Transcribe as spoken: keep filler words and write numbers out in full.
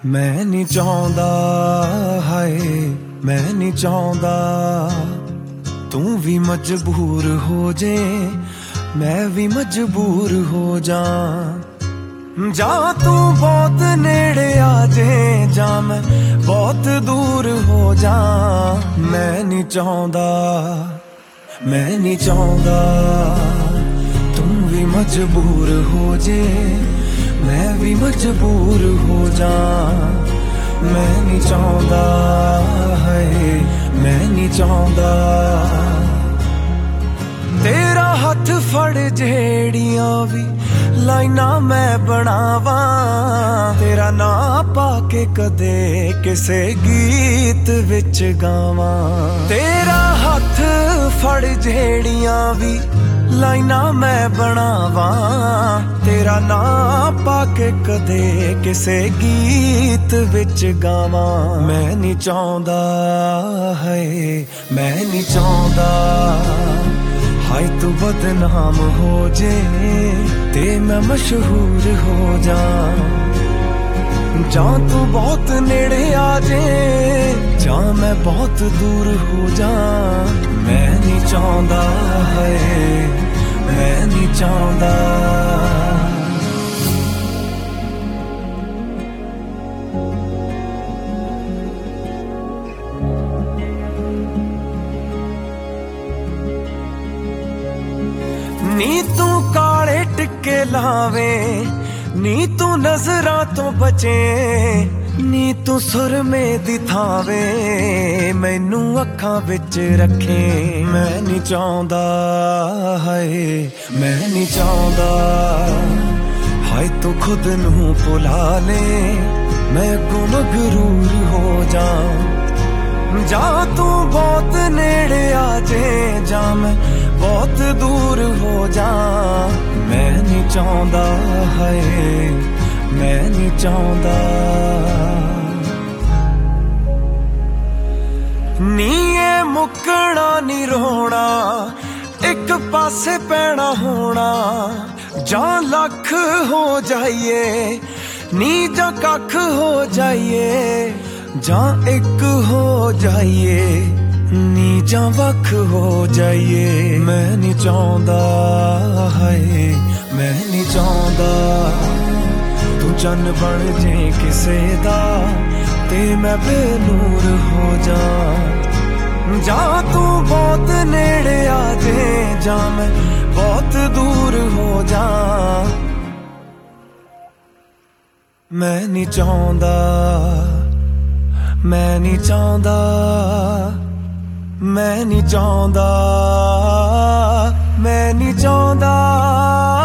मैं नहीं चाहता हाय मैं नहीं चाहता तू भी मजबूर हो जे मैं भी मजबूर हो जा जा तू बहुत नेड़े आ जे जा मैं बहुत दूर हो जा मैं नहीं चाहता मैं नहीं चाहता तू भी मजबूर हो जे मैं भी मजबूर हो जा मैं नहीं चाहता है मैं नहीं चाहता तेरा हाथ फड़ जेड़ियां भी लाइना मैं बनावा तेरा ना पाके कदे किसे गीत विच गावा तेरा हाथ फड़ जेड़ियां भी लाइना मैं बनावा तेरा ना पाके कदे किसे गीत विच गावा मैं नहीं चाहता है मैं नहीं चाहता हाय तू बदनाम हो जे ते मैं मशहूर हो जा जा तू बहुत नेड़े आ जे जा मैं बहुत दूर हो जा मैं नहीं चाहता है मैं नहीं चाहता नी तू काले टिक्के लावे नी तू नजरां तो बचे नी तू सुरमे दी थावे मैनू अखां विच रखे मैं नहीं चाहता हाय मैं नहीं चाहता हाय तू खुद नू भुला ले मैं गुम गरूर हो जा जा तू बहुत नेड़े आ जे जा मैं बहुत दूर हो जा मैं नहीं चाहता है मैं नहीं चाहता नी ये मुकना नी रोना एक पासे पैना होना जा लख हो जाइए नी जा कख हो जाइए जा एक हो जाइए नी जा वख हो जाइए मैं नहीं चाहता है मैं नहीं चाहता तू चन्न बन जे किसे दा ते मैं बेनूर हो जा जा तू बहुत नेड़े आ जे जा मैं बहुत दूर हो जा मैं नहीं चाहता मैं नहीं चाहता मैं नहीं चाहता मैं नहीं चाहता